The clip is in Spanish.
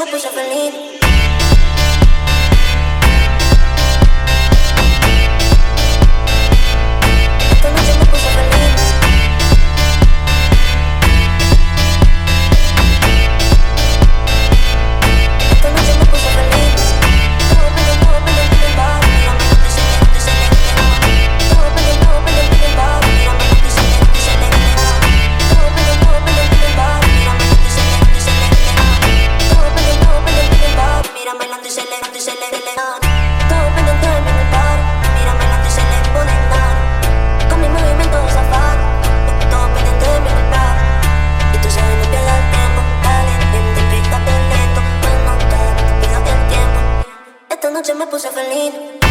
me puse feliz. Esta noche me puse feliz. Esta noche me puse feliz. Todo pide, va. Mírame lo que se le, todo pide, va. Mírame lo que se le, todo pide, va. Mírame lo que se le, todo pide, va. Mírame lo que se le, todo pide, en el bar. Mírame lo que se le pone nada. Con mi movimiento zafar, todo pendiente de mi verdad. Y tú sabes, no pierdas el tiempo. Dale, vente, pícate lento. Pues no te pidas el tiempo. Esta noche me puse feliz.